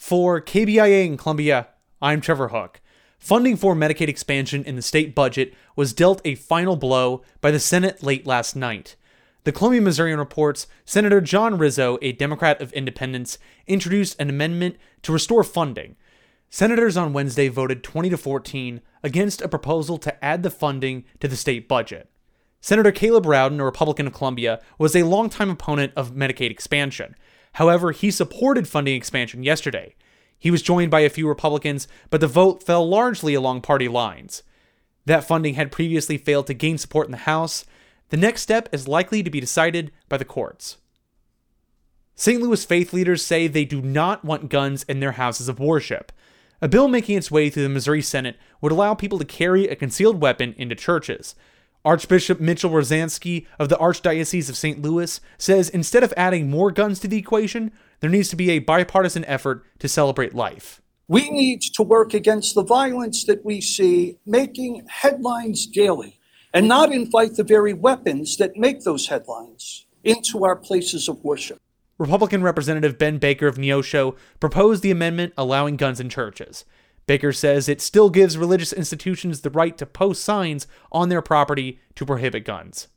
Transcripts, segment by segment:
For KBIA in Columbia, I'm Trevor Hook. Funding for Medicaid expansion in the state budget was dealt a final blow by the Senate late last night. The Columbia Missourian reports Senator John Rizzo, a Democrat of Independence, introduced an amendment to restore funding. Senators on Wednesday voted 20-14 against a proposal to add the funding to the state budget. Senator Caleb Rowden, a Republican of Columbia, was a longtime opponent of Medicaid expansion. However, he supported funding expansion yesterday. He was joined by a few Republicans, but the vote fell largely along party lines. That funding had previously failed to gain support in the House. The next step is likely to be decided by the courts. St. Louis faith leaders say they do not want guns in their houses of worship. A bill making its way through the Missouri Senate would allow people to carry a concealed weapon into churches. Archbishop Mitchell Rosansky of the Archdiocese of St. Louis says instead of adding more guns to the equation, there needs to be a bipartisan effort to celebrate life. We need to work against the violence that we see making headlines daily and not invite the very weapons that make those headlines into our places of worship. Republican Representative Ben Baker of Neosho proposed the amendment allowing guns in churches. Baker says it still gives religious institutions the right to post signs on their property to prohibit guns.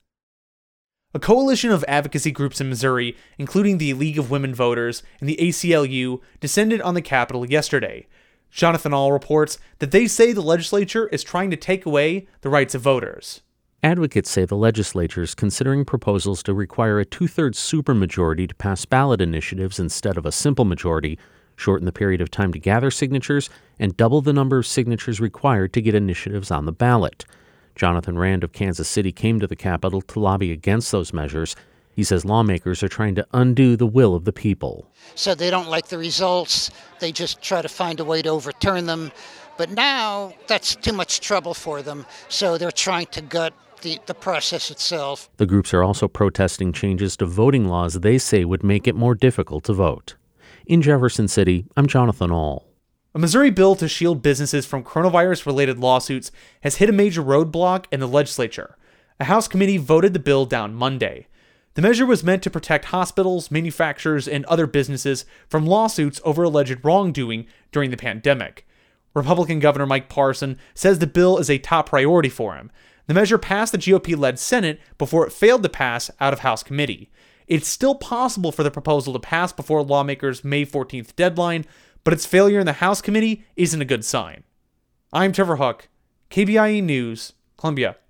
A coalition of advocacy groups in Missouri, including the League of Women Voters and the ACLU, descended on the Capitol yesterday. Jonathan Ahl reports that they say the legislature is trying to take away the rights of voters. Advocates say the legislature is considering proposals to require a two-thirds supermajority to pass ballot initiatives instead of a simple majority, shorten the period of time to gather signatures, and double the number of signatures required to get initiatives on the ballot. Jonathan Rand of Kansas City came to the Capitol to lobby against those measures. He says lawmakers are trying to undo the will of the people. So they don't like the results. They just try to find a way to overturn them. But now that's too much trouble for them, so they're trying to gut the process itself. The groups are also protesting changes to voting laws they say would make it more difficult to vote. In Jefferson City, I'm Jonathan Ahl. A Missouri bill to shield businesses from coronavirus-related lawsuits has hit a major roadblock in the legislature. A House committee voted the bill down Monday. The measure was meant to protect hospitals, manufacturers, and other businesses from lawsuits over alleged wrongdoing during the pandemic. Republican Governor Mike Parson says the bill is a top priority for him. The measure passed the GOP-led Senate before it failed to pass out of House committee. It's still possible for the proposal to pass before lawmakers' May 14th deadline, but its failure in the House committee isn't a good sign. I'm Trevor Hook, KBIE News, Columbia.